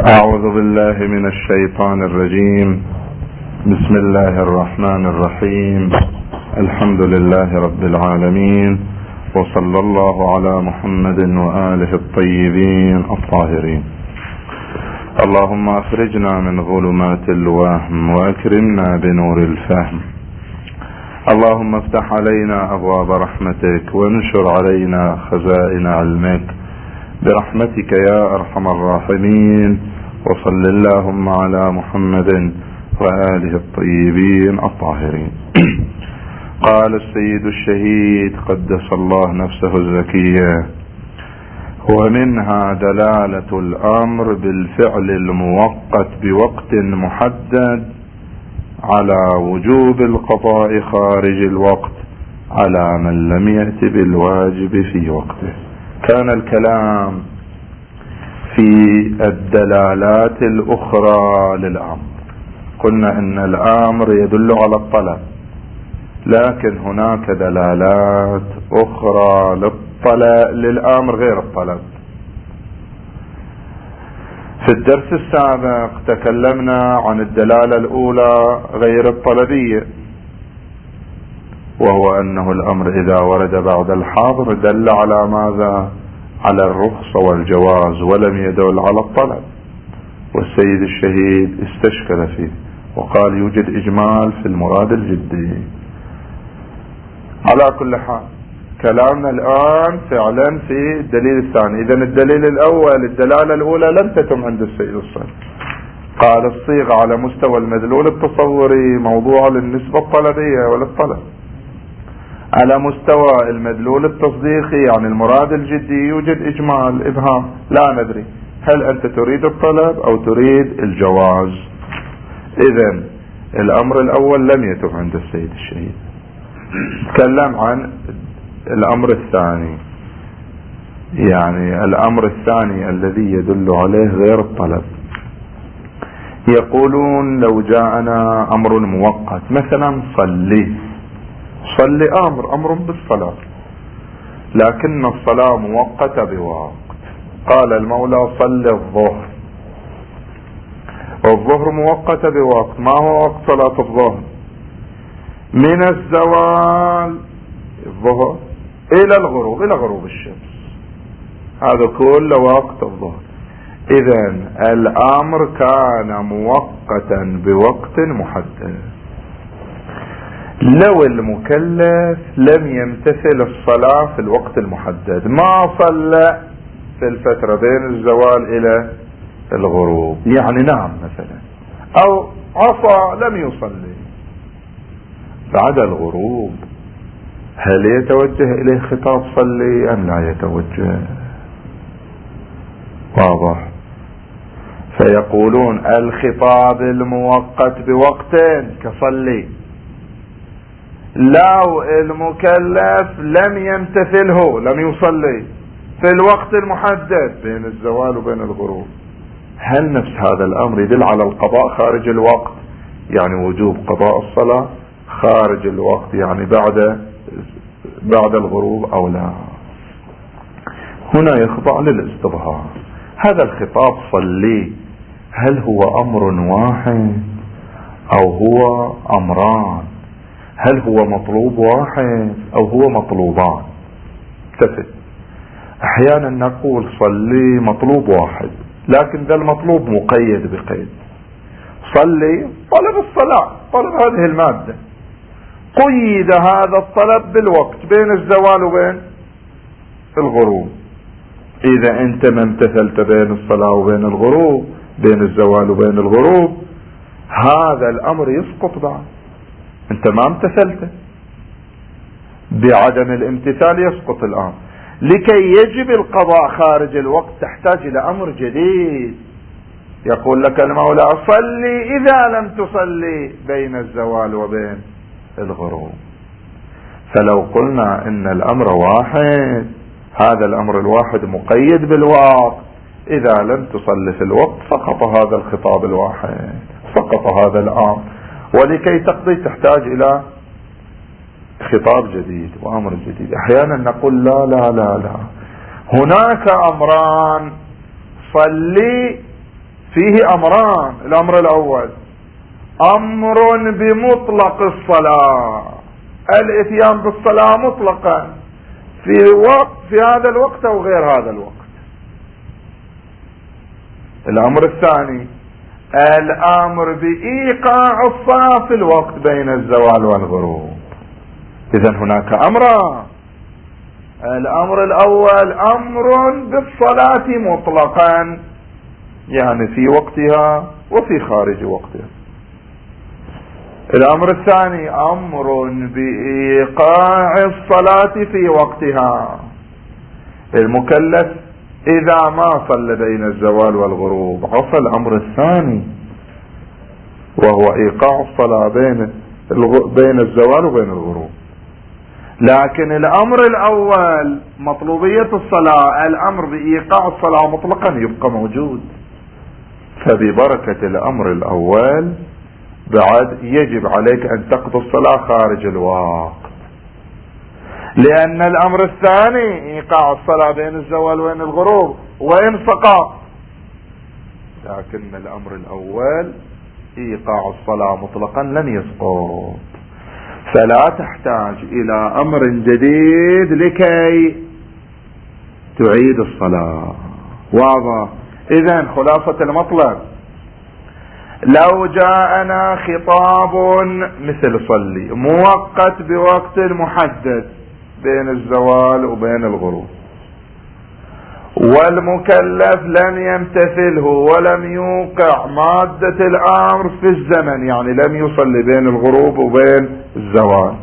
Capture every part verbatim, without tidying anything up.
أعوذ بالله من الشيطان الرجيم. بسم الله الرحمن الرحيم. الحمد لله رب العالمين، وصلى الله على محمد وآله الطيبين الطاهرين. اللهم أخرجنا من ظلمات الوهم وأكرمنا بنور الفهم. اللهم افتح علينا أبواب رحمتك وانشر علينا خزائن علمك برحمتك يا أرحم الراحمين. وصل اللهم على محمد وآله الطيبين الطاهرين. قال السيد الشهيد قدس الله نفسه الزكية: ومنها دلالة الأمر بالفعل المؤقت بوقت محدد على وجوب القضاء خارج الوقت على من لم يأت بالواجب في وقته. كان الكلام في الدلالات الأخرى للأمر. قلنا إن الأمر يدل على الطلب، لكن هناك دلالات أخرى للطلب للأمر غير الطلب. في الدرس السابق تكلمنا عن الدلالة الأولى غير الطلبية، وهو أنه الأمر إذا ورد بعد الحاضر دل على ماذا؟ على الرخصة والجواز، ولم يدل على الطلب. والسيد الشهيد استشكل فيه وقال يوجد إجمال في المراد الجدي. على كل حال كلامنا الآن فعلا في الدليل الثاني. إذن الدليل الأول الدلالة الأولى لم تتم عند السيد الصالح. قال الصيغة على مستوى المدلول التصوري موضوع للنسبة الطلبية وللطلب. على مستوى المدلول التصديقي يعني المراد الجدي يوجد إجمال إبهام، لا ندري هل أنت تريد الطلب أو تريد الجواز. إذن الأمر الأول لم يتم عند السيد الشهيد. تكلم عن الأمر الثاني، يعني الأمر الثاني الذي يدل عليه غير الطلب. يقولون لو جاءنا أمر مؤقت، مثلا صلي صلي أمر أمر بالصلاة، لكن الصلاة مؤقتة بوقت. قال المولى صلي الظهر، والظهر مؤقتة بوقت. ما هو وقت صلاة الظهر؟ من الزوال الظهر إلى الغروب، إلى غروب الشمس، هذا كل وقت الظهر. إذن الأمر كان مؤقتا بوقت محدد. لو المكلف لم يمتثل الصلاة في الوقت المحدد، ما صلى في الفترة بين الزوال إلى الغروب، يعني نام مثلا، أو عصى لم يصلي بعد الغروب، هل يتوجه إليه خطاب صلي أم لا يتوجه؟ واضح. فيقولون الخطاب المؤقت بوقت كصلي، لو المكلف لم يمتثله لم يصلي في الوقت المحدد بين الزوال وبين الغروب، هل نفس هذا الأمر يدل على القضاء خارج الوقت، يعني وجوب قضاء الصلاة خارج الوقت، يعني بعد بعد الغروب أو لا؟ هنا يخضع للاستظهار. هذا الخطاب صلي هل هو أمر واحد أو هو أمران؟ هل هو مطلوب واحد أو هو مطلوبان؟ تفت أحيانا نقول صلي مطلوب واحد، لكن ذا المطلوب مقيد بقيد. صلي طلب الصلاة، طلب هذه المادة، قيد هذا الطلب بالوقت بين الزوال وبين الغروب. إذا أنت ما امتثلت بين الصلاة وبين الغروب، بين الزوال وبين الغروب، هذا الأمر يسقط بعد، أنت ما امتثلت، بعدم الامتثال يسقط الأمر. لكي يجب القضاء خارج الوقت تحتاج إلى أمر جديد. يقول لك المولى صلي إذا لم تصلي بين الزوال وبين الغروب. فلو قلنا إن الأمر واحد، هذا الأمر الواحد مقيد بالوقت، إذا لم تصلي في الوقت سقط هذا الخطاب الواحد، سقط هذا الأمر. ولكي تقضي تحتاج إلى خطاب جديد وأمر جديد. أحيانا نقول لا لا لا لا، هناك أمران، صلي فيه أمران. الأمر الأول أمر بمطلق الصلاة، الاتيان بالصلاة مطلقا في وقت في هذا الوقت أو غير هذا الوقت. الأمر الثاني الأمر بإيقاع الصلاة في الوقت بين الزوال والغروب. إذن هناك أمران. الأمر الأول أمر بالصلاة مطلقا، يعني في وقتها وفي خارج وقتها. الأمر الثاني أمر بإيقاع الصلاة في وقتها. المكلف إذا ما صلى بين الزوال والغروب عصى الأمر الثاني، وهو إيقاع الصلاة بين بين الزوال وبين الغروب. لكن الأمر الأول مطلوبية الصلاة، الأمر بإيقاع الصلاة مطلقا يبقى موجود. فببركة الأمر الأول بعد يجب عليك أن تقضي الصلاة خارج الوقت، لأن الأمر الثاني إيقاع الصلاة بين الزوال وبين الغروب وإن سقط، لكن الأمر الأول إيقاع الصلاة مطلقا لن يسقط، فلا تحتاج إلى أمر جديد لكي تعيد الصلاة. واضح؟ إذن خلاصة المطلب، لو جاءنا خطاب مثل صلي موقت بوقت محدد بين الزوال وبين الغروب، والمكلف لم يمتثله ولم يوقع مادة الأمر في الزمن، يعني لم يصلي بين الغروب وبين الزوال،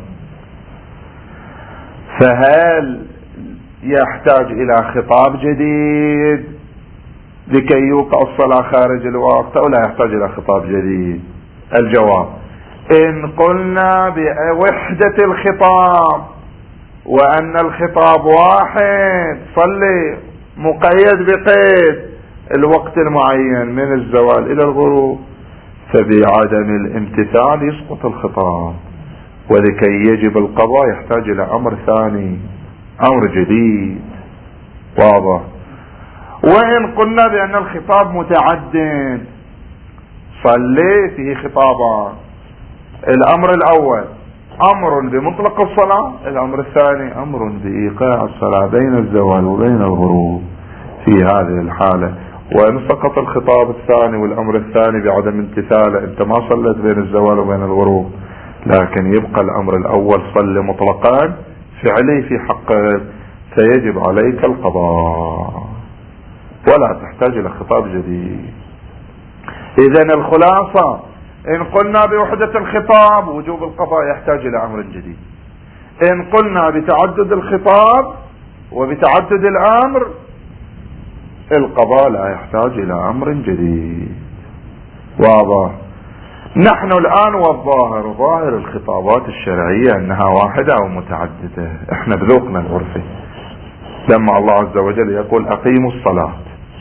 فهل يحتاج إلى خطاب جديد لكي يوقع الصلاة خارج الوقت أو لا يحتاج إلى خطاب جديد؟ الجواب إن قلنا بوحدة الخطاب وأن الخطاب واحد صلي مقيد بقيد الوقت المعين من الزوال إلى الغروب، فبعدم الامتثال يسقط الخطاب، ولكي يجب القضاء يحتاج إلى أمر ثاني، أمر جديد. واضح؟ وإن قلنا بأن الخطاب متعدد صلي فيه خطابان، الأمر الأول أمر بمطلق الصلاة، الأمر الثاني أمر بإيقاع الصلاة بين الزوال وبين الغروب. في هذه الحالة وإن سقط الخطاب الثاني والأمر الثاني بعدم امتثاله، أنت ما صلت بين الزوال وبين الغروب، لكن يبقى الأمر الأول صل مطلقا فعلي في حقك، فيجب عليك القضاء ولا تحتاج إلى خطاب جديد. إذن الخلاصة إن قلنا بوحدة الخطاب وجوب القضاء يحتاج إلى أمر جديد، إن قلنا بتعدد الخطاب وبتعدد الأمر القضاء لا يحتاج إلى أمر جديد. واضح؟ نحن الآن والظاهر ظاهر الخطابات الشرعية أنها واحدة أو متعددة، احنا بذوقنا العرفي لما الله عز وجل يقول أقيموا الصلاة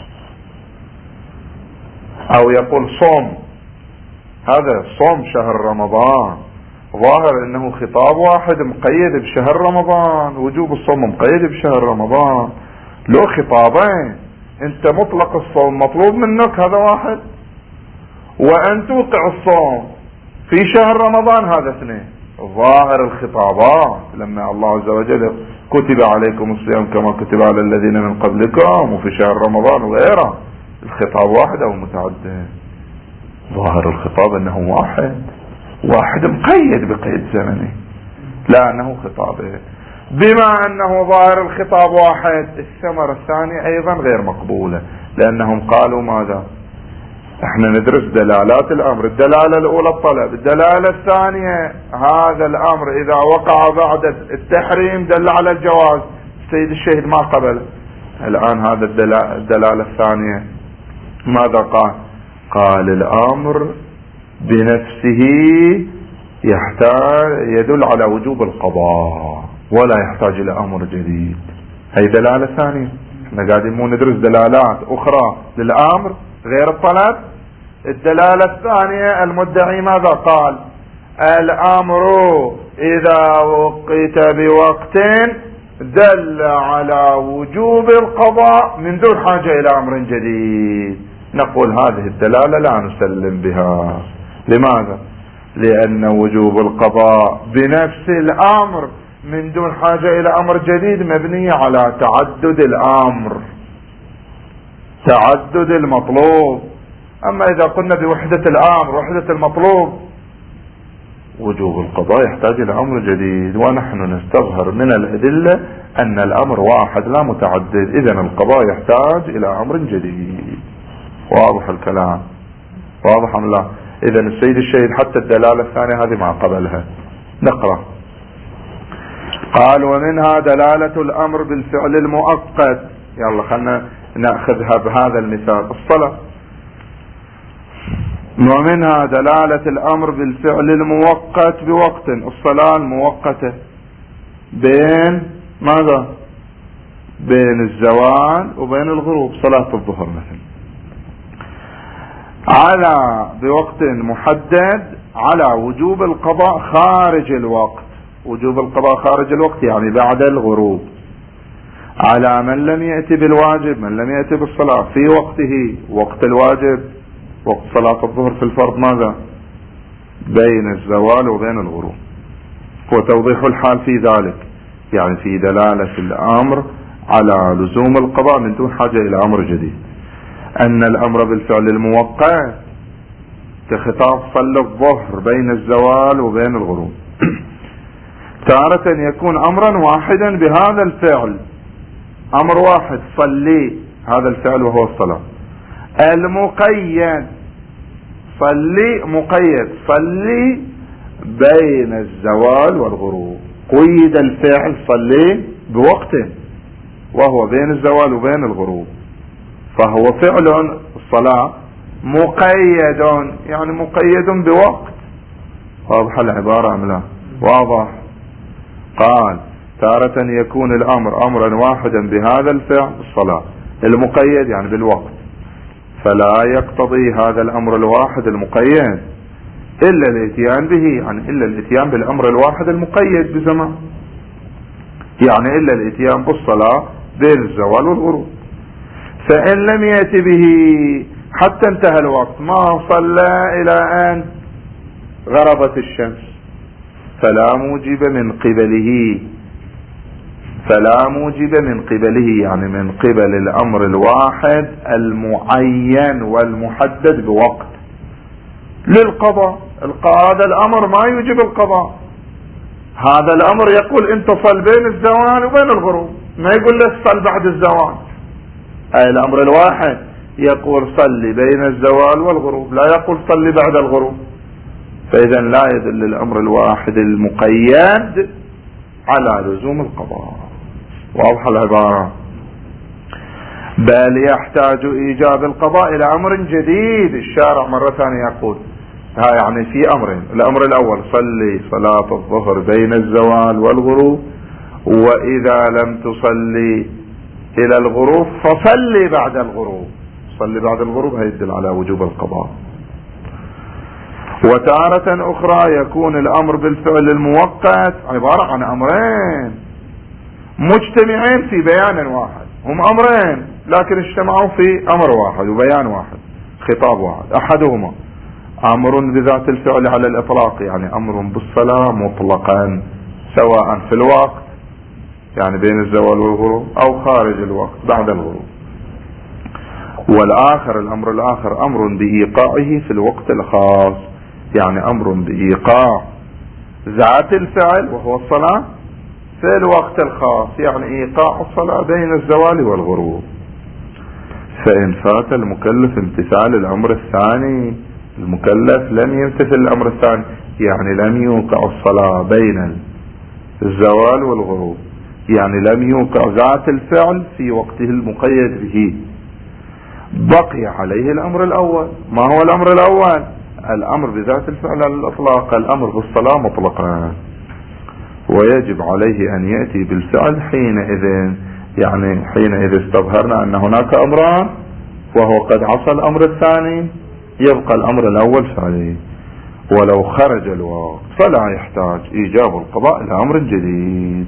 أو يقول صوم، هذا صوم شهر رمضان، ظاهر انه خطاب واحد مقيد بشهر رمضان، وجوب الصوم مقيد بشهر رمضان. لو خطابين انت مطلق الصوم مطلوب منك هذا واحد، وان توقع الصوم في شهر رمضان هذا اثنين. ظاهر الخطابات لما الله عز وجل كتب عليكم الصيام كما كتب على الذين من قبلكم وفي شهر رمضان وغيره، الخطاب واحد او متعدد؟ ظاهر الخطاب انه واحد، واحد مقيد بقيد زمني، لا انه خطابه. بما انه ظاهر الخطاب واحد، الثمرة الثانية ايضا غير مقبولة، لانهم قالوا ماذا؟ احنا ندرس دلالات الامر، الدلالة الاولى الطلب، الدلالة الثانية هذا الامر اذا وقع بعد التحريم دل على الجواز، السيد الشهيد ما قبل. الان هذا الدلالة الثانية ماذا قال؟ قال الامر بنفسه يحتاج يدل على وجوب القضاء ولا يحتاج الى امر جديد. هي دلالة ثانية، احنا قاعدين مو ندرس دلالات اخرى للامر غير الطلب. الدلالة الثانية المدعي ماذا قال؟ الامر اذا وقت بوقت دل على وجوب القضاء من دون حاجة الى امر جديد. نقول هذه الدلالة لا نسلم بها. لماذا؟ لأن وجوب القضاء بنفس الأمر من دون حاجة إلى أمر جديد مبني على تعدد الأمر، تعدد المطلوب. أما إذا قلنا بوحدة الأمر وحدة المطلوب، وجوب القضاء يحتاج إلى أمر جديد، ونحن نستظهر من الأدلة أن الأمر واحد لا متعدد، إذن القضاء يحتاج إلى أمر جديد. واضح الكلام؟ واضح أم لا؟ إذن السيد الشهيد حتى الدلالة الثانية هذه ما قبلها. نقرأ. قال: ومنها دلالة الأمر بالفعل المؤقت. يلا خلنا نأخذها بهذا المثال، الصلاة. ومنها دلالة الأمر بالفعل المؤقت بوقت، الصلاة المؤقتة بين ماذا؟ بين الزوال وبين الغروب، صلاة الظهر مثلا، على بوقت محدد على وجوب القضاء خارج الوقت. وجوب القضاء خارج الوقت يعني بعد الغروب، على من لم يأتي بالواجب، من لم يأتي بالصلاة في وقته، وقت الواجب وقت صلاة الظهر في الفرض ماذا؟ بين الزوال وبين الغروب. وتوضيح الحال في ذلك يعني في دلالة الأمر على لزوم القضاء من دون حاجة إلى أمر جديد، أن الأمر بالفعل الموقع كخطاب صلى الظهر بين الزوال وبين الغروب تارة يكون أمرا واحدا بهذا الفعل، أمر واحد صلي، هذا الفعل وهو الصلاة. المقيد صلي مقيد، صلي بين الزوال والغروب، قيد الفعل صلي بوقته وهو بين الزوال وبين الغروب، فهو فعل الصلاة مقيد يعني مقيد بوقت. واضح العبارة أم لا؟ واضح. قال: تارة يكون الأمر أمرا واحدا بهذا الفعل الصلاة المقيد يعني بالوقت، فلا يقتضي هذا الأمر الواحد المقيد إلا الاتيان به، يعني إلا الاتيان بالأمر الواحد المقيد بزمان، يعني إلا الاتيان بالصلاة بين الزوال والغروب. فإن لم يأتي به حتى انتهى الوقت، ما صلى إلى أن غربت الشمس، فلا موجب من قبله، فلا موجب من قبله يعني من قبل الأمر الواحد المعين والمحدد بوقت للقضاء. هذا الأمر ما يوجب القضاء، هذا الأمر يقول انت صل بين الزوال وبين الغروب، ما يقول لك صل بعد الزوال. أي الأمر الواحد يقول صل بين الزوال والغروب، لا يقول صل بعد الغروب. فإذا لا يدل الأمر الواحد المقيد على لزوم القضاء. واضح العبارة؟ بل يحتاج إيجاب القضاء إلى أمر جديد. الشارع مرة ثانية يقول ها يعني في أمرين، الأمر الأول صلي صلاة الظهر بين الزوال والغروب، وإذا لم تصلي إلى الغروب فصلي بعد الغروب. صلي بعد الغروب هيدل على وجوب القضاء. وتارة أخرى يكون الأمر بالفعل المؤقت عبارة عن أمرين مجتمعين في بيان واحد، هم أمرين لكن اجتمعوا في أمر واحد وبيان واحد، خطاب واحد. أحدهما أمر بذات الفعل على الإطلاق، يعني أمر بالصلاة مطلقا سواء في الوقت يعني بين الزوال والغروب أو خارج الوقت بعد الغروب. والآخر الأمر الآخر أمر بإيقاعه في الوقت الخاص، يعني أمر بإيقاع ذات الفعل وهو الصلاة في الوقت الخاص، يعني إيقاع الصلاة بين الزوال والغروب. فإن فات المكلف امتثال الأمر الثاني، المكلف لم يمتثل الأمر الثاني يعني لم يوقع الصلاة بين الزوال والغروب، يعني لم يوقع ذات الفعل في وقته المقيد به، بقي عليه الأمر الأول. ما هو الأمر الأول؟ الأمر بذات الفعل على الإطلاق، الأمر بالصلاة مطلقا، ويجب عليه أن يأتي بالفعل حينئذ، يعني حينئذ استظهرنا أن هناك أمران وهو قد عصى الأمر الثاني، يبقى الأمر الأول فعليه. ولو خرج الوقت فلا يحتاج إيجاب القضاء إلى أمر جديد،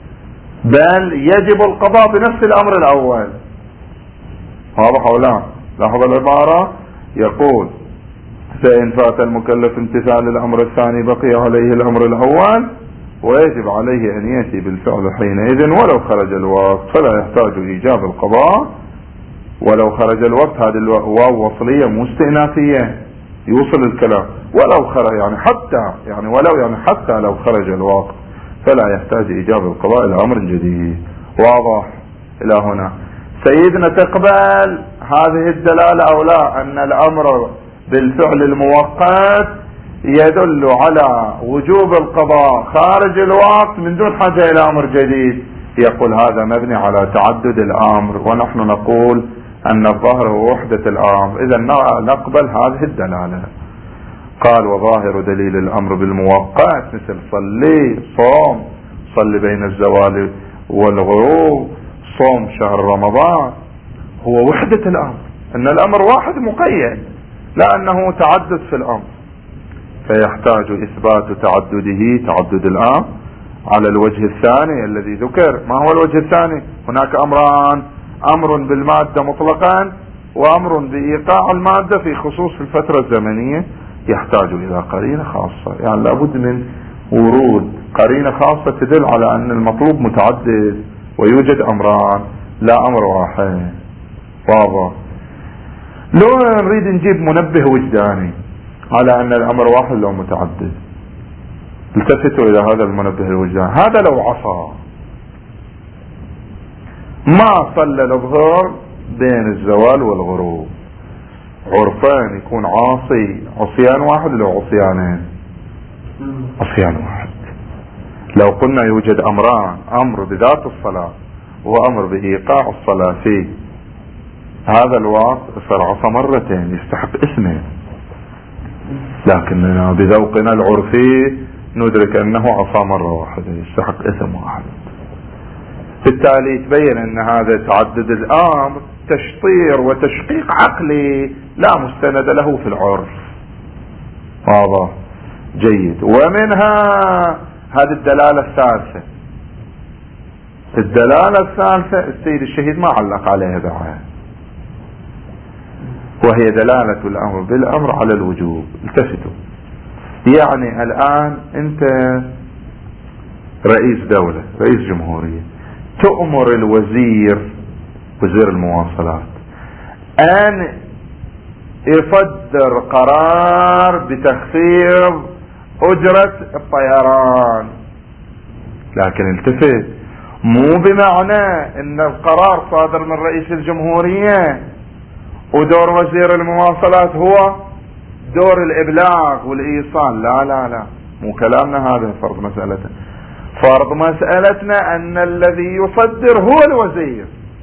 بل يجب القضاء بنفس الأمر الأول. واضح أو لا؟ لاحظ العبارة، يقول فإن فات المكلف امتثال الأمر الثاني بقي عليه الأمر الأول ويجب عليه أن يأتي بالفعل حينئذ ولو خرج الوقت، فلا يحتاج إيجاب القضاء. ولو خرج الوقت هذه الواو وصلية مو استئنافية، يوصل الكلام ولو خرج يعني حتى يعني ولو يعني حتى لو خرج الوقت فلا يحتاج إيجاب القضاء إلى أمر جديد. واضح إلى هنا؟ سيدنا تقبل هذه الدلالة أو لا أن الأمر بالفعل المؤقت يدل على وجوب القضاء خارج الوقت من دون حاجة إلى أمر جديد؟ يقول هذا مبني على تعدد الأمر، ونحن نقول أن الظاهر هو وحدة الأمر، إذا نقبل هذه الدلالة. قال وظاهر دليل الأمر بالمؤقت مثل صلي صوم، صلي بين الزوال والغروب، صوم شهر رمضان، هو وحدة الأمر، أن الأمر واحد مقيد لا أنه تعدد في الأمر، فيحتاج إثبات تعدده تعدد الأمر على الوجه الثاني الذي ذكر. ما هو الوجه الثاني؟ هناك أمران، أمر بالمادة مطلقا وأمر بإيقاع المادة في خصوص الفترة الزمنية، يحتاج إلى قرينة خاصة، يعني لابد من ورود قرينة خاصة تدل على أن المطلوب متعدد ويوجد أمران لا أمر واحد. واضح؟ لو نريد نجيب منبه وجداني على أن الأمر واحد لو متعدد، التفتوا إلى هذا المنبه الوجداني. هذا لو عصى ما صلى الظهر بين الزوال والغروب، عرفان يكون عاصي عصيان واحد لو عصيانين؟ عصيان واحد. لو قلنا يوجد أمران، أمر بذات الصلاة وأمر بإيقاع الصلاة فيه هذا الوقت صار عصى مرتين يستحق اسمه، لكننا بذوقنا العرفي ندرك أنه عصى مرة واحدة يستحق اسم واحد. بالتالي يتبين أن هذا تعدد الأمر تشطير وتشقيق عقلي لا مستند له في العرف. واضح؟ جيد. ومنها هذه الدلالة الثالثة، الدلالة الثالثة السيد الشهيد ما علق عليها بعد، وهي دلالة الأمر بالأمر على الوجوب. التفتوا، يعني الآن أنت رئيس دولة، رئيس جمهورية، تؤمر الوزير وزير المواصلات أن يصدر قرار بتخفيض أجرة الطيران، لكن التفت، مو بمعنى أن القرار صادر من رئيس الجمهورية ودور وزير المواصلات هو دور الإبلاغ والإيصال، لا لا لا، مو كلامنا هذا فرض مسألتنا. فرض مسألتنا أن الذي يصدر هو الوزير،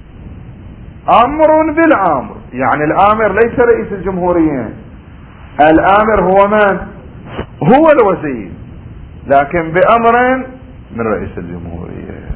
أمر بالأمر، يعني الآمر ليس رئيس الجمهورية، الآمر هو من؟ هو الوزير، لكن بأمر من رئيس الجمهورية.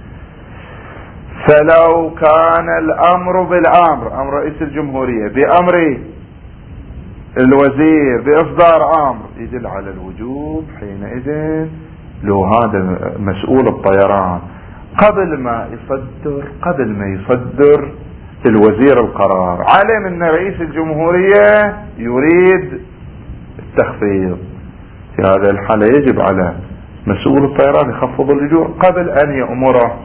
فلو كان الأمر بالأمر، أمر رئيس الجمهورية بأمر الوزير بإصدار أمر، يدل على الوجوب حينئذ. لو هذا مسؤول الطيران قبل ما يصدر قبل ما يصدر الوزير القرار علم أن رئيس الجمهورية يريد التخفيض، في هذا الحالة يجب على مسؤول الطيران يخفض الأجور قبل أن يأمره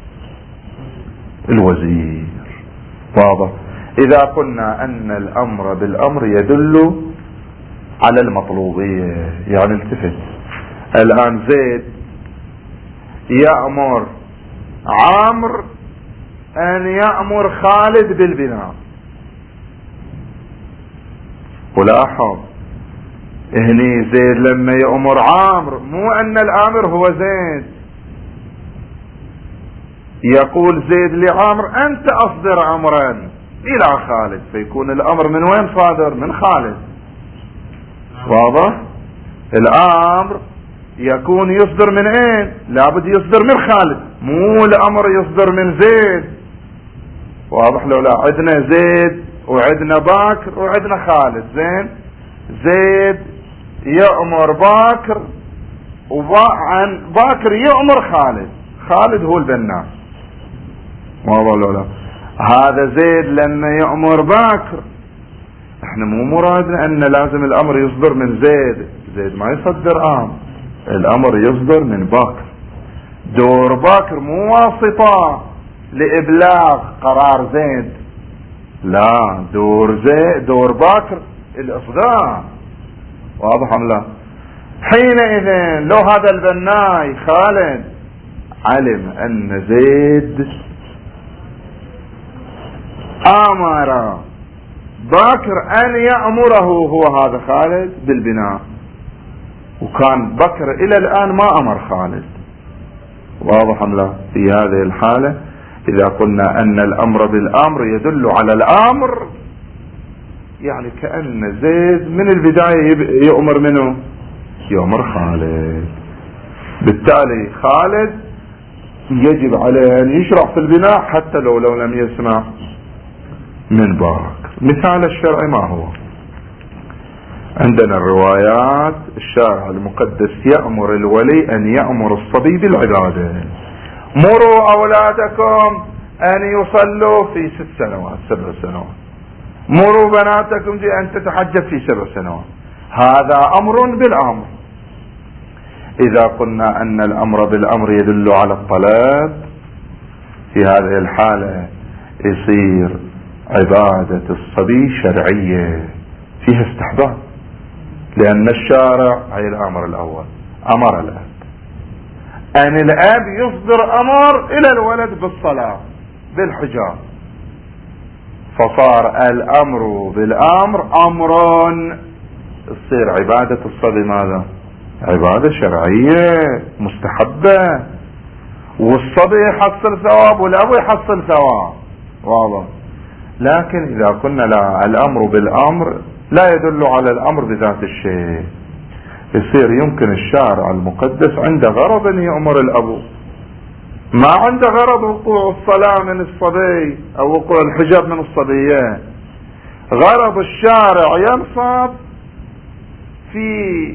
الوزير. واضح؟ إذا قلنا أن الأمر بالأمر يدل على المطلوبية، يعني التفت، الآن زيد يأمر عمرو أن يأمر خالد بالبناء، ولاحظ هني زيد لما يأمر عمرو مو أن الآمر هو زيد، يقول زيد لعمرو أنت أصدر أمرا إلى خالد، فيكون الأمر من وين صادر؟ من خالد. واضح؟ الأمر يكون يصدر من اين؟ لابد يصدر من خالد، مو الأمر يصدر من زيد. واضح لو لا؟ عندنا زيد وعندنا باكر وعندنا خالد. زين، زيد يأمر باكر وعن باكر يأمر خالد، خالد هو البناء. واضح لو لا؟ هذا زيد لما يأمر بكر، احنا مو مرادنا ان لازم الامر يصدر من زيد، زيد ما يصدر امر، الامر يصدر من بكر. دور بكر مو واسطة لابلاغ قرار زيد، لا، دور زيد دور بكر الاصدار. واضح ام لا؟ حينئذ لو هذا البناي خالد علم ان زيد امر بكر ان يأمره هو هذا خالد بالبناء، وكان بكر الى الان ما امر خالد. واضح ام لا؟ في هذه الحالة اذا قلنا ان الامر بالامر يدل على الامر، يعني كأن زيد من البداية يؤمر منه، يؤمر خالد. بالتالي خالد يجب عليه ان يشرع في البناء حتى لو لو لم يسمع من بكر. مثال الشرع ما هو؟ عندنا الروايات، الشارع المقدس يأمر الولي ان يأمر الصبي بالعبادة. مروا اولادكم ان يصلوا في ست سنوات سبع سنوات، مروا بناتكم ان تتحجب في سبع سنوات. هذا امر بالامر. اذا قلنا ان الامر بالامر يدل على الطلب، في هذه الحالة يصير عبادة الصبي شرعية فيها استحباب، لان الشارع هي الامر الاول امر الاب ان الاب يصدر امر الى الولد بالصلاة بالحجاب، فصار الامر بالامر امر، تصير عبادة الصبي ماذا؟ عبادة شرعية مستحبة، والصبي يحصل ثواب والابو يحصل ثواب. واضح؟ لكن اذا قلنا لا، الامر بالامر لا يدل على الامر بذات الشيء، يصير يمكن الشارع المقدس عنده غرض ان يأمر الابو، ما عنده غرض وقوع الصلاة من الصبي او وقوع الحجاب من الصبية. غرض الشارع ينصب في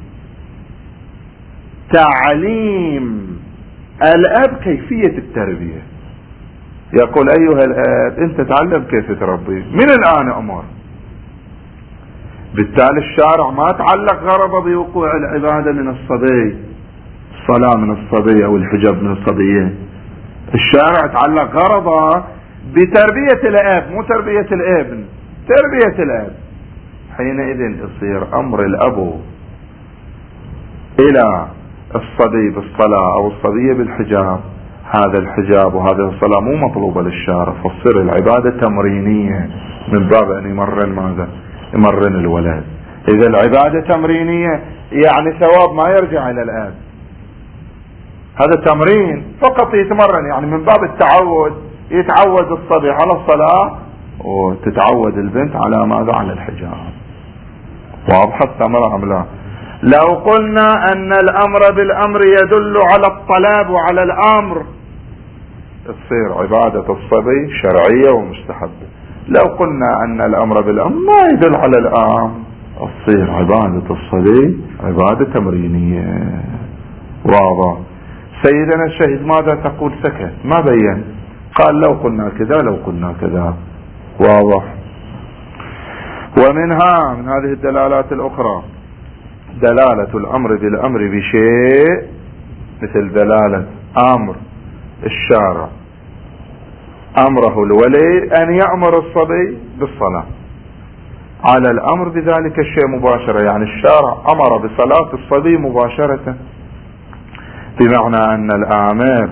تعليم الاب كيفية التربية، يقول ايها الاب انت تعلم كيف تربي من الان امر. بالتالي الشارع ما تعلق غرضه بوقوع العبادة من الصبي، الصلاة من الصبي او الحجاب من الصبية، الشارع تعلق غرضه بتربية الاب مو تربية الابن، تربية الاب. حينئذ يصير امر الابو الى الصبي بالصلاة او الصبية بالحجاب، هذا الحجاب وهذه الصلاة مو مطلوبة للشارع، فتصير العبادة تمرينية من باب ان يمرن ماذا؟ يمرن الولد. اذا العبادة تمرينية يعني ثواب ما يرجع الى الاب، هذا تمرين فقط يتمرن، يعني من باب التعود، يتعود الصبي على الصلاة وتتعود البنت على ماذا؟ على الحجاب. واضحة الثمرة ام لا؟ لو قلنا ان الامر بالامر يدل على الطلب وعلى الامر، تصير عبادة الصبي شرعية ومستحبة. لو قلنا ان الامر بالامر ما يدل على الامر، تصير عبادة الصبي عبادة تمرينية. واضح؟ سيدنا الشهيد ماذا تقول؟ سكت ما بين، قال لو قلنا كذا لو قلنا كذا. واضح؟ ومنها من هذه الدلالات الاخرى دلالة الامر بالامر بشيء، مثل دلالة امر الشارع امره الولي ان يأمر الصبي بالصلاة على الامر بذلك الشيء مباشرة، يعني الشارع امر بصلاة الصبي مباشرة، بمعنى ان الامر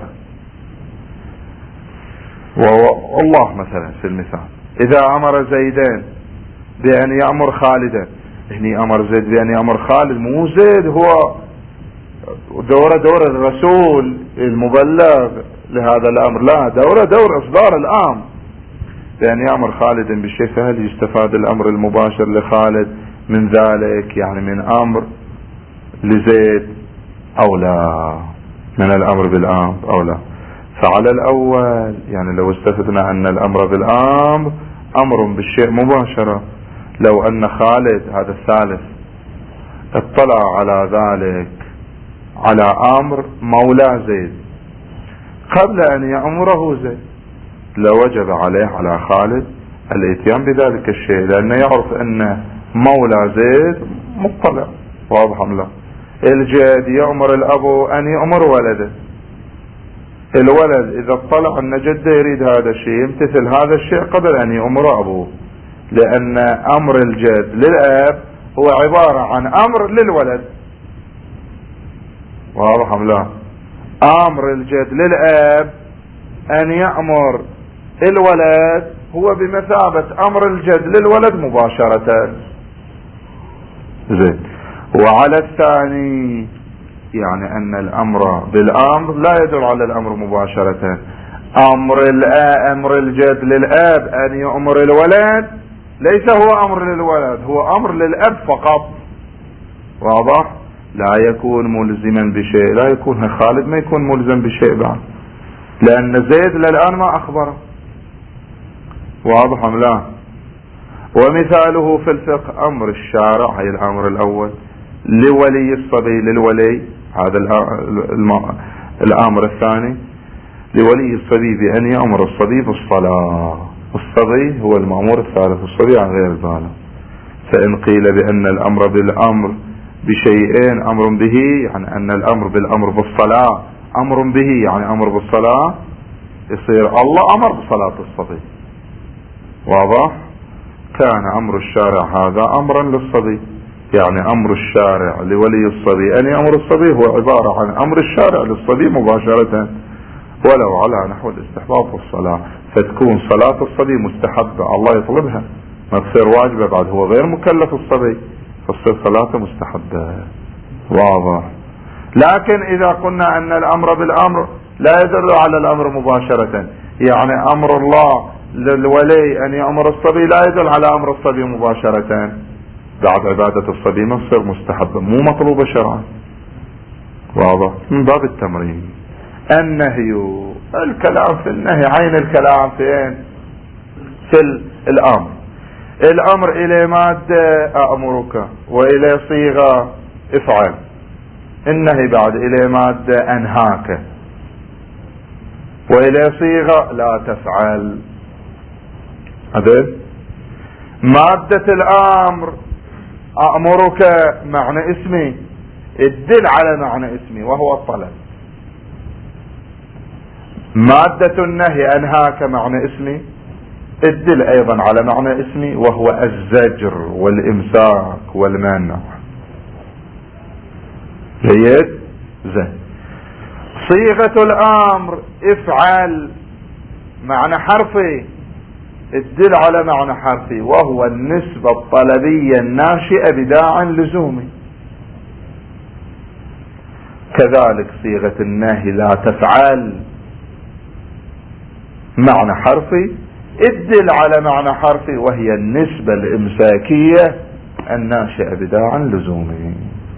والله مثلا في المثال اذا امر زيدان بان يأمر خالدا، هني امر زيد بان يأمر خالد، مو زيد هو دوره دور الرسول المبلغ لهذا الامر، لا، دوره دور اصدار الامر بان يأمر خالدا بالشيء. فهل يستفاد الامر المباشر لخالد من ذلك، يعني من امر لزيد او لا؟ من الامر بالامر او لا؟ فعلى الاول يعني لو استفدنا ان الامر بالامر امر بالشيء مباشرة، لو ان خالد هذا الثالث اطلع على ذلك على امر مولى زيد قبل ان يأمره زيد، لوجب عليه على خالد الاتيان بذلك الشيء، لأنه يعرف أن مولى زيد مطلع. واضح أم لا؟ الجد يأمر الأب أن يأمر ولده، الولد إذا اطلع أن جده يريد هذا الشيء يمتثل هذا الشيء قبل أن يأمر أبوه، لأن أمر الجد للأب هو عبارة عن أمر للولد. واضح أم لا؟ أمر الجد للأب أن يأمر الولد هو بمثابة أمر الجد للولد مباشرة. زين. وعلى الثاني يعني أن الأمر بالأمر لا يدل على الأمر مباشرة. أمر أمر الجد للأب أن يأمر الولد ليس هو أمر للولد، هو أمر للأب فقط. واضح؟ لا يكون ملزما بشيء، لا يكون خالد ما يكون ملزم بشيء بعد، لأن زيد للآن ما أخبره. واضح أم لا؟ ومثاله في الفقه أمر الشارع، هي الأمر الأول لولي الصبي، للولي هذا الأمر الثاني لولي الصبي بأن يأمر الصبي بالصلاة. الصبي هو المأمور الثالث، الصبي عن غير ذلك. فإن قيل بأن الأمر بالأمر بشيئين أمر به، يعني أن الأمر بالأمر بالصلاة أمر به، يعني أمر بالصلاة، يصير الله أمر بصلاة الصبي. واضح؟ كان أمر الشارع هذا أمرا للصبي، يعني أمر الشارع لولي الصبي أن يأمر الصبي هو عبارة عن أمر الشارع للصبي مباشرة، ولو على نحو الاستحباب والصلاة، فتكون صلاة الصبي مستحبة الله يطلبها، ما تصير واجبة بعد، هو غير مكلف الصبي، فتصير صلاته مستحبة. واضح؟ لكن إذا قلنا أن الأمر بالأمر لا يدل على الأمر مباشرة، يعني أمر الله للولي أن يأمر الصبي لا يدل على أمر الصبي مباشرة، بعد عبادة الصبي ما تصير مستحبة، مو مطلوبة شرعا. واضح؟ من باب التمرين. النهي، الكلام في النهي، عين الكلام فين؟ في الأمر. الأمر إلى مادة أأمرك، وإلى صيغة افعل. النهي بعد إلى مادة أنهاك، وإلى صيغة لا تفعل. هذا مادة الأمر أأمرك معنى اسمي، الدل على معنى اسمي وهو الطلب. مادة النهي أنهاك معنى اسمي، الدل أيضا على معنى اسمي وهو الزجر والإمساك والمنع. جيد؟ زين. صيغة الأمر افعل معنى حرفي، الدل على معنى حرفي وهو النسبة الطلبية الناشئة بداعا لزومي. كذلك صيغة النهي لا تفعل معنى حرفي، الدل على معنى حرفي وهي النسبة الإمساكية الناشئة بداعا لزومي.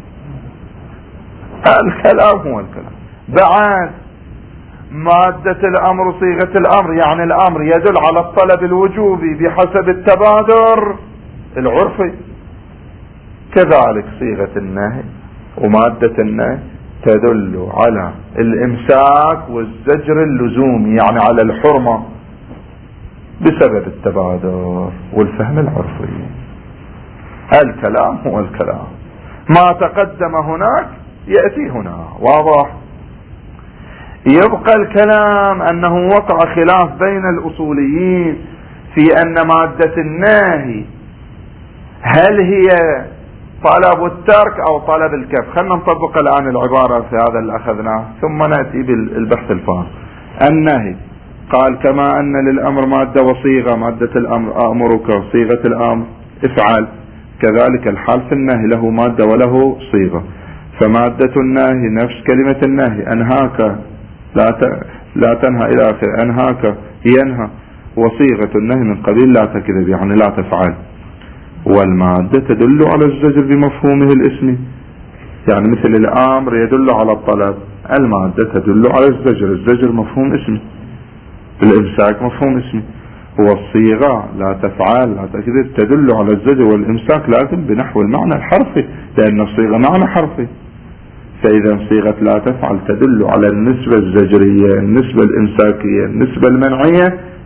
الكلام هو الكلام. بعد مادة الأمر صيغة الأمر، يعني الأمر يدل على الطلب الوجوبي بحسب التبادر العرفي. كذلك صيغة النهي ومادة النهي تدل على الإمساك والزجر اللزومي، يعني على الحرمة بسبب التبادر والفهم العرفي. الكلام هو الكلام، ما تقدم هناك يأتي هنا. واضح؟ يبقى الكلام أنه وقع خلاف بين الأصوليين في أن مادة النهي هل هي طلب الترك أو طلب الكف. خلنا نطبق الآن العبارة في هذا اللي أخذناه ثم نأتي بالبحث الفاصل. النهي قال كما أن للأمر مادة وصيغة، مادة الأمر أأمرك، صيغة الأمر افعل، كذلك الحال في النهي له مادة وله صيغة. فمادة النهي نفس كلمة النهي، أنهاك لا لا تنهى إلى آخر، أنهاك ينهى، وصيغة النهي من قبيل لا تكذب، يعني لا تفعل. والمادة تدل على الزجر بمفهومه الاسمي، يعني مثل الأمر يدل على الطلب، المادة تدل على الزجر، الزجر مفهوم اسمي، الإمساك مفهوم اسمي، والصيغة لا تفعل لا تكذب تدل على الزجر والإمساك لكن بنحو المعنى الحرفي، لأن الصيغة معنى حرفي. فإذا صيغة لا تفعل تدل على النسبة الزجرية، النسبة الإمساكية، النسبة المنعية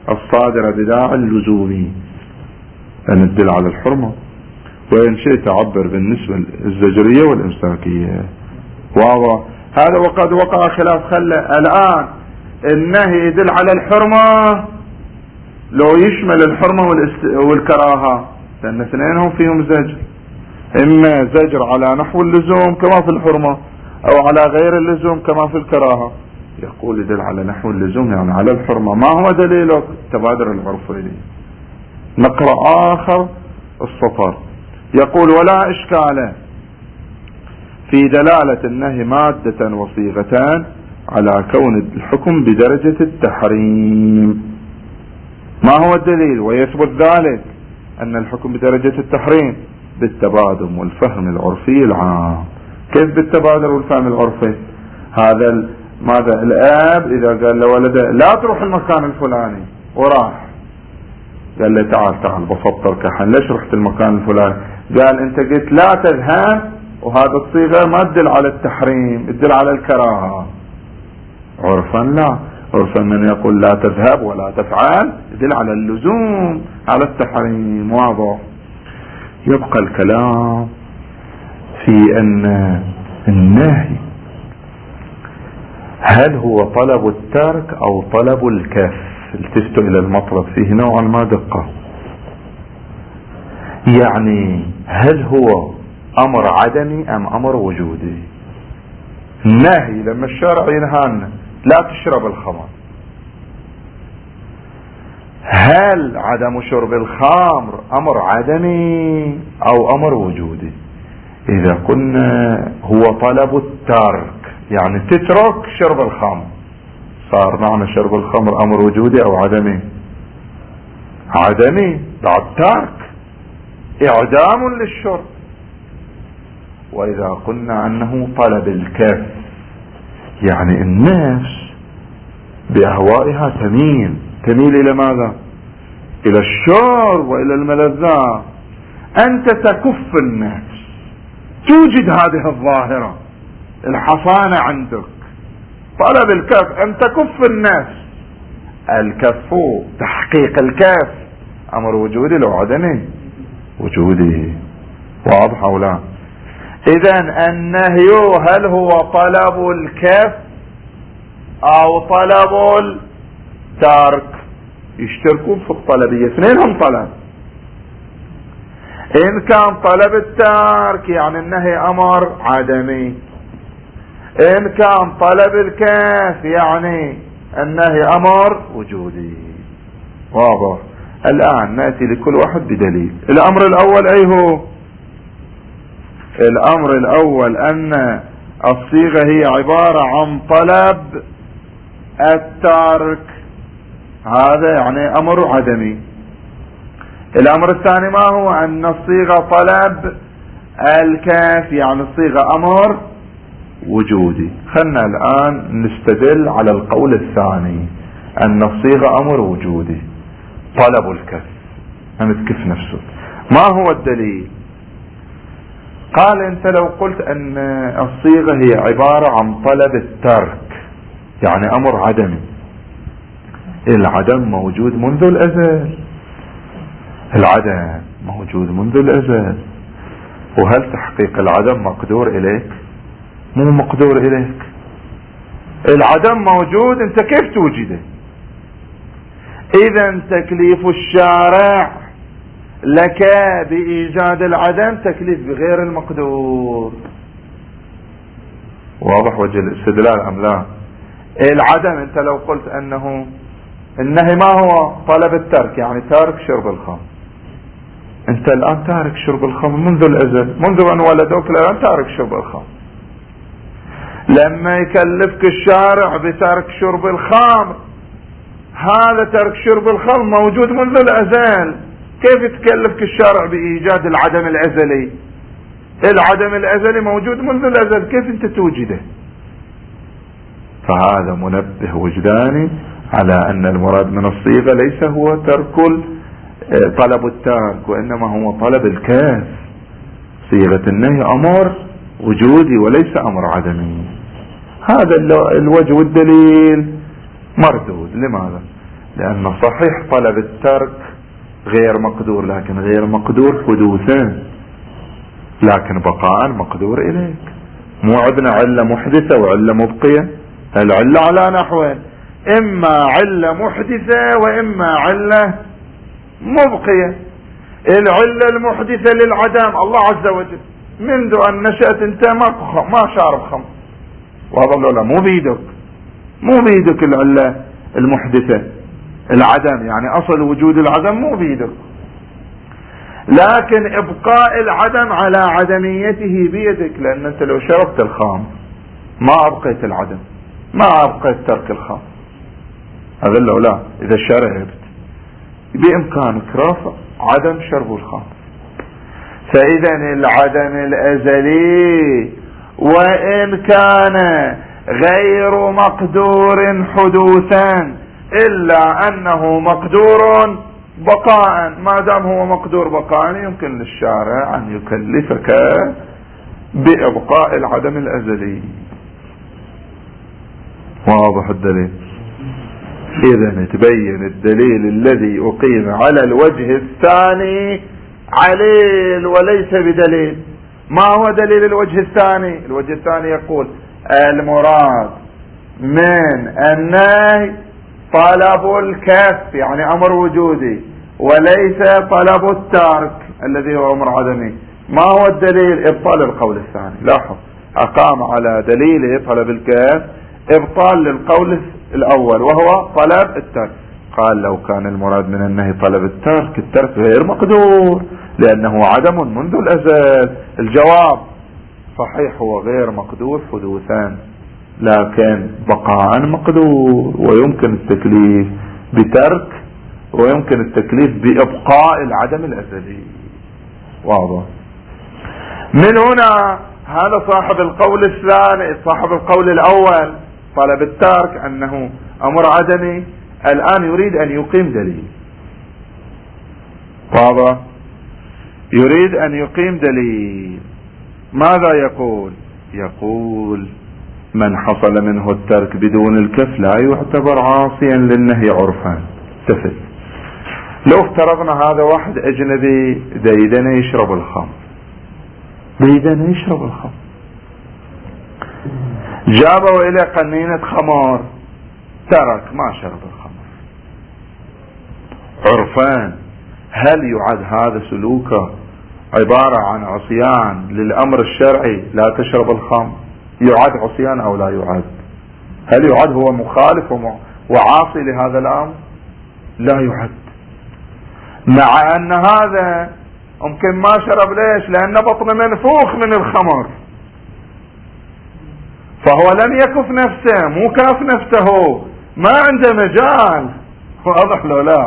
الصادرة بداعي اللزومي أن تدل على الحرمة، وإن شئت تعبر بالنسبة للزجرية والإمساكية. واضح هذا. وقد وقع خلاف خلى الآن النهي يدل على الحرمة لو يشمل الحرمة والكراهة، لأن اثنينهم فيهم زجر، إما زجر على نحو اللزوم كما في الحرمة أو على غير اللزوم كما في الكراهة. يقول يدل على نحو اللزوم يعني على الحرمة. ما هو دليله؟ تبادر العرفي. نقرأ آخر السطر. يقول ولا إشكال في دلالة النهي مادة وصيغتان على كون الحكم بدرجة التحريم. ما هو الدليل؟ ويثبت ذلك أن الحكم بدرجة التحريم بالتبادل والفهم العرفي العام. كيف بالتبادل والفهم العرفي؟ هذا ماذا؟ الآب إذا قال لولده لا تروح المكان الفلاني وراح، قال له تعال تعال بفطرك الحين، ليش رحت المكان الفلاني؟ قال انت قلت لا تذهب، وهذا الصيغة ما تدل على التحريم، تدل على الكراهة. عرفا لا، عرفا من يقول لا تذهب ولا تفعل يدل على اللزوم على التحريم. واضح. يبقى الكلام في ان النهي هل هو طلب الترك او طلب الكف. التفتوا الى المطلب فيه نوعا ما دقة. يعني هل هو امر عدمي ام امر وجودي؟ النهي لما الشارع ينهانا لا تشرب الخمر، هل عدم شرب الخمر امر عدمي او امر وجودي؟ اذا قلنا هو طلب الترك يعني تترك شرب الخمر، صار معنى شرب الخمر امر وجودي او عدمي؟ عدمي بعد ترك، اعدام للشرب. واذا قلنا انه طلب الكف يعني النفس باهوائها تميل تميل الى ماذا؟ الى الشرب والى الملذات. انت تكف النفس، توجد هذه الظاهرة الحصانة عندك، طلب الكف ان تكف النفس. الكف تحقيق الكف امر وجودي لو عدمي؟ وجودي. واضح او لا؟ اذا النهي هل هو طلب الكف او طلب الترك؟ يشتركون في الطلبية، اثنينهم طلب. ان كان طلب الترك يعني النهي امر عدمي، ان كان طلب الكف يعني النهي امر وجودي. واضح. الان نأتي لكل واحد بدليل. الامر الاول اي هو؟ الامر الاول ان الصيغة هي عبارة عن طلب الترك، هذا يعني امر عدمي. الامر الثاني ما هو؟ ان الصيغة طلب الكاف يعني الصيغة امر وجودي. خلنا الان نستدل على القول الثاني ان الصيغة امر وجودي طلب الكف، ان تكف نفسه. ما هو الدليل؟ قال انت لو قلت ان الصيغة هي عبارة عن طلب الترك يعني امر عدمي، العدم موجود منذ الازل، العدم موجود منذ الازل، وهل تحقيق العدم مقدور اليك؟ مو مقدور اليك. العدم موجود، انت كيف توجده؟ اذا تكليف الشارع لك بايجاد العدم تكليف بغير المقدور. واضح وجه الاستدلال ام لا؟ العدم انت لو قلت انه النهي ما هو طلب الترك يعني تارك شرب الخمر، انت الان تارك شرب الخمر منذ الازل، منذ ان ولدوك الان تارك شرب الخمر. لما يكلفك الشارع بترك شرب الخمر، هذا ترك شرب الخمر موجود منذ الازل، كيف تكلفك الشارع بايجاد العدم الازلي؟ العدم الازلي موجود منذ الازل، كيف انت توجده؟ فهذا منبه وجداني على ان المراد من الصيغة ليس هو ترك طلب الترك، وانما هو طلب الكاف. صيغة النهي امر وجودي وليس امر عدمي. هذا الوجه والدليل مردود. لماذا؟ لأن صحيح طلب الترك غير مقدور، لكن غير مقدور حدوثا، لكن بقاء مقدور إليك. مو عندنا علة محدثة وعلة مبقية، العلة على نحوين، إما علة محدثة وإما علة مبقية. العلة المحدثة للعدم الله عز وجل، منذ أن نشأت أنت ما ما شارب خمر، وهذا لا مو بيدك، مو بيدك العلة المحدثة العدم، يعني أصل وجود العدم مو بيدك، لكن إبقاء العدم على عدميته بيدك، لأن أنت لو شربت الخمر ما أبقيت العدم، ما أبقيت ترك الخمر. هذا لو لا، إذا شربت بإمكانك رفع عدم شرب الخمر. فإذا العدم الأزلي وإن كان غير مقدور حدوثا إلا أنه مقدور بقاء، ما دام هو مقدور بقاء يمكن للشارع أن يكلفك بإبقاء العدم الأزلي. واضح الدليل؟ إذا تبين الدليل الذي أقيم على الوجه الثاني عليل وليس بدليل. ما هو دليل الوجه الثاني؟ الوجه الثاني يقول المراد من النهي طلب الكف، يعني أمر وجودي، وليس طلب الترك الذي هو أمر عدمي. ما هو الدليل؟ إبطال القول الثاني. لاحظ، أقام على دليله طلب الكف إبطال للقول الأول وهو طلب الترك. قال لو كان المراد من النهي طلب الترك، الترك غير مقدور لأنه عدم منذ الأزل. الجواب صحيح، هو غير مقدور حدوثا، لكن بقاء مقدور، ويمكن التكليف بترك ويمكن التكليف بإبقاء العدم الأزلي. واضح؟ من هنا هذا صاحب القول الثاني، صاحب القول الأول طلب الترك أنه أمر عدمي، الآن يريد أن يقيم دليل. واضح؟ يريد أن يقيم دليل. ماذا يقول؟ يقول من حصل منه الترك بدون الكف لا يعتبر عاصيا للنهي عرفا. تفل لو افترضنا هذا واحد أجنبي ديدنا يشرب الخمر، ديدنا يشرب الخمر، جابوا إلى قنينة خمر، ترك ما شرب الخمر، عرفان هل يعد هذا سلوكه عبارة عن عصيان للأمر الشرعي لا تشرب الخمر؟ يعد عصيان أو لا يعد؟ هل يعد هو مخالف وعاصي لهذا الأمر؟ لا يعد، مع أن هذا ممكن ما شرب. ليش؟ لأن بطن منفوخ من الخمر، فهو لم يكف نفسه، مو كاف نفسه، ما عنده مجال. واضح لو لا؟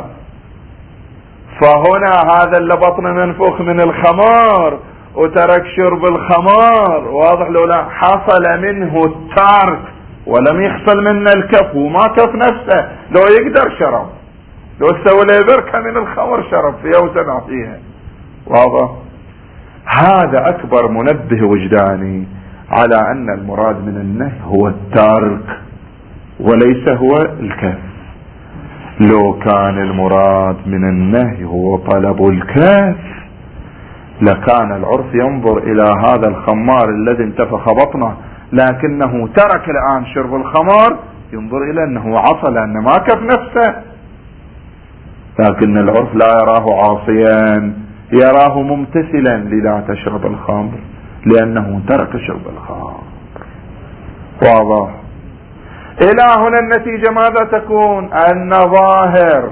فهنا هذا اللي بطن منفوخ من الخمر وترك شرب الخمر، واضح لو لا؟ حصل منه الترك ولم يحصل منه الكف، وما كف نفسه. لو يقدر شرب، لو سوى له بركة من الخمر شرب فيها وسمع فيها. واضح؟ هذا أكبر منبه وجداني على أن المراد من النهي هو الترك وليس هو الكف. لو كان المراد من النهي هو طلب الكف لكان العرف ينظر إلى هذا الخمار الذي انتفخ بطنه لكنه ترك الآن شرب الخمر، ينظر إلى أنه عصى لأن ما كف نفسه. لكن العرف لا يراه عاصيا، يراه ممتثلا للا تشرب الخمر لأنه ترك شرب الخمر. واضح؟ إلى هنا النتيجة ماذا تكون؟ أن ظاهر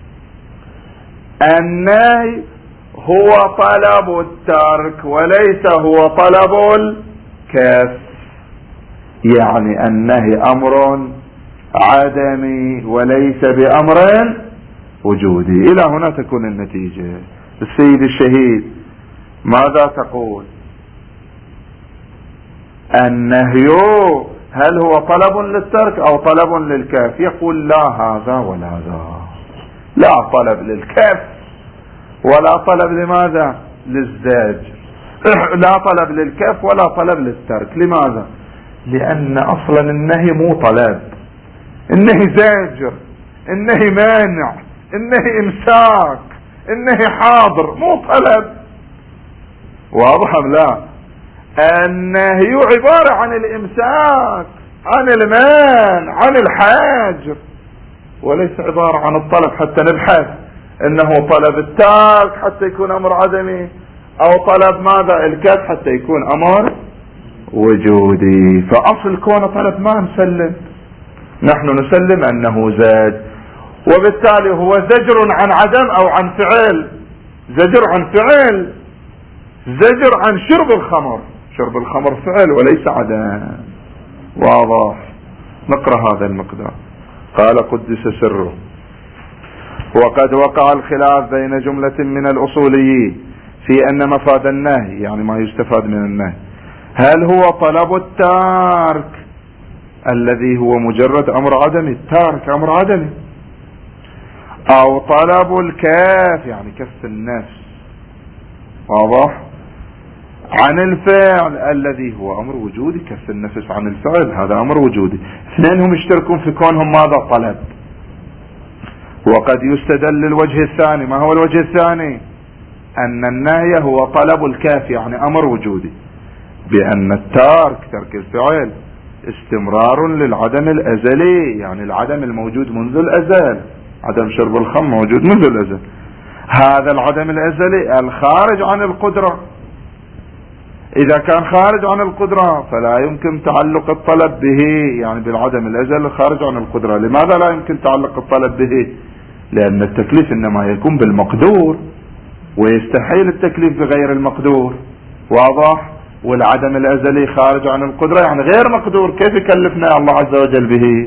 النهي هو طلب الترك وليس هو طلب الكف، يعني النهي أمر عدمي وليس بأمر وجودي. إلى هنا تكون النتيجة. السيد الشهيد ماذا تقول؟ النهي هل هو طلب للترك أو طلب للكف؟ يقول لا هذا ولا ذا، لا طلب للكف ولا طلب لماذا؟ للزاجر. لا طلب للكف ولا طلب للترك. لماذا؟ لأن أصلا النهي مو طلب، النهي زاجر. النهي مانع، النهي امساك، النهي حاضر، مو طلب. واضح ام لا؟ النهي عبارة عن الامساك، عن المانع، عن الحاجر، وليس عبارة عن الطلب حتى نبحث انه طلب التارك حتى يكون امر عدمي، او طلب ماذا الكف حتى يكون امر وجودي. فاصل كونه طلب ما نسلم، نحن نسلم انه زاد، وبالتالي هو زجر عن عدم او عن فعل، زجر عن فعل، زجر عن شرب الخمر، شرب الخمر فعل وليس عدم. واضح؟ نقرأ هذا المقدار. قال قدس سره: وقد وقع الخلاف بين جملة من الأصوليين في أن مفاد النهي، يعني ما يستفاد من النهي، هل هو طلب التارك الذي هو مجرد أمر عدمي، التارك أمر عدمي، أو طلب الكاف يعني كف النفس، واضح، عن الفعل الذي هو أمر وجودي، كف النفس عن الفعل هذا أمر وجودي. اثنينهم يشتركون في كونهم ماذا؟ طلب. وقد يستدل الوجه الثاني. ما هو الوجه الثاني؟ أن النهي هو طلب الكاف يعني أمر وجودي، بأن التارك ترك الفعل استمرار للعدم الأزلي، يعني العدم الموجود منذ الأزل، عدم شرب الخمر موجود منذ الأزل. هذا العدم الأزلي الخارج عن القدرة، إذا كان خارج عن القدرة فلا يمكن تعلق الطلب به، يعني بالعدم الأزلي الخارج عن القدرة. لماذا لا يمكن تعلق الطلب به؟ لأن التكليف إنما يكون بالمقدور، ويستحيل التكليف بغير المقدور. واضح؟ والعدم الأزلي خارج عن القدرة يعني غير مقدور، كيف يكلفنا الله عز وجل به؟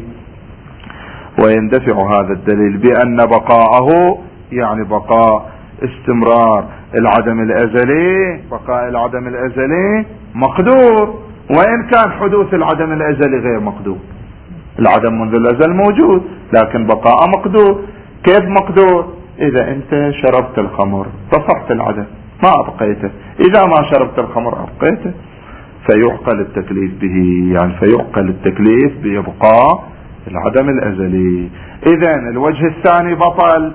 ويندفع هذا الدليل بأن بقاءه يعني بقاء استمرار العدم الأزلي، بقاء العدم الأزلي مقدور، وإن كان حدوث العدم الأزلي غير مقدور. العدم منذ الأزل موجود لكن بقاء مقدور. كيف مقدور؟ إذا أنت شربت الخمر تصحت العدم ما أبقيته، إذا ما شربت الخمر أبقيته، فيعقل التكليف به، يعني فيعقل التكليف بإبقاء العدم الأزلي. إذن الوجه الثاني بطل،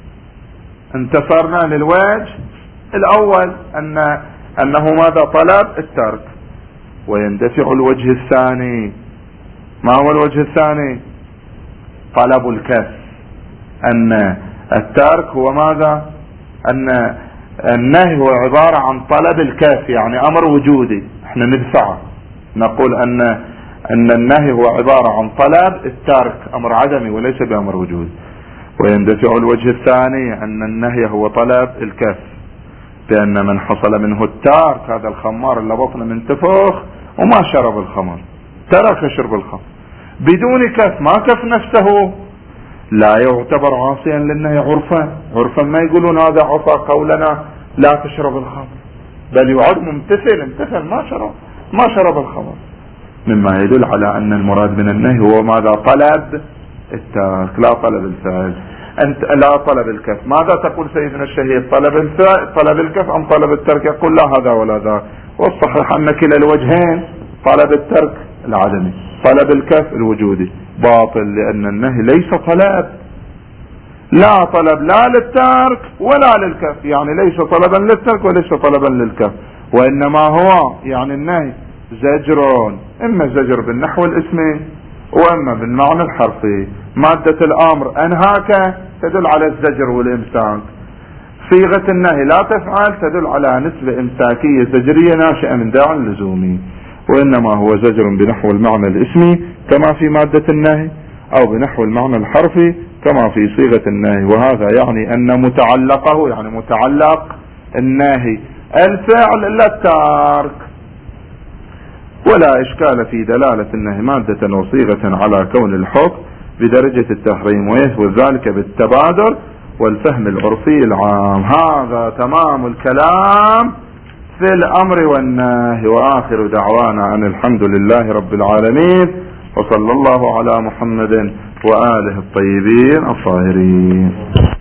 انتصرنا للوجه الأول أن أنه ماذا؟ طلب الترك. ويندفع الوجه الثاني. ما هو الوجه الثاني؟ طلب الكف، أن الترك هو ماذا؟ أن النهي هو عبارة عن طلب الكف يعني أمر وجودي، احنا ندفعه نقول أن أن النهي هو عبارة عن طلب الترك أمر عدمي وليس بأمر وجودي. ويندفع الوجه الثاني أن النهي هو طلب الكف، بأن من حصل منه التارك هذا الخمار اللي بطنه منتفخ وما شرب الخمر، ترك شرب الخمر بدون كف، ما كف نفسه، لا يعتبر عاصيا للنهي عرفا. عرفا ما يقولون هذا عصى قولنا لا تشرب الخمر، بل يعد ممتثل، امتثل ما شرب ما شرب الخمر، مما يدل على أن المراد من النهي هو ماذا؟ طلب الترك لا طلب الفعل. أنت لا طلب الكف. ماذا تقول سيدنا الشهيد؟ طلب الفعل طلب الكف أم طلب الترك؟ يقول لا هذا ولا ذا، والصحيح أن كلا الوجهين طلب الترك العدمي طلب الكف الوجودي باطل، لأن النهي ليس طلب، لا طلب لا للترك ولا للكف، يعني ليس طلبا للترك وليس طلبا للكف، وإنما هو يعني النهي زجر، إما زجر بالنحو الاسمي وإما بالمعنى الحرفي. مادة الأمر أنهاك تدل على الزجر والإمساك، صيغة النهي لا تفعل تدل على نسبة إمساكية زجرية ناشئة من داع لزومي، وإنما هو زجر بنحو المعنى الاسمي كما في مادة النهي، أو بنحو المعنى الحرفي كما في صيغة النهي. وهذا يعني أن متعلقه يعني متعلق النهي الفعل لا الترك، ولا إشكال في دلالة النهي مادة وصيغة على كون الحكم بدرجة التحريم، ويثبت ذلك بالتبادر والفهم العرفي العام. هذا تمام الكلام في الأمر والنهي. وآخر دعوانا أن الحمد لله رب العالمين، وصلى الله على محمد وآله الطيبين الطاهرين.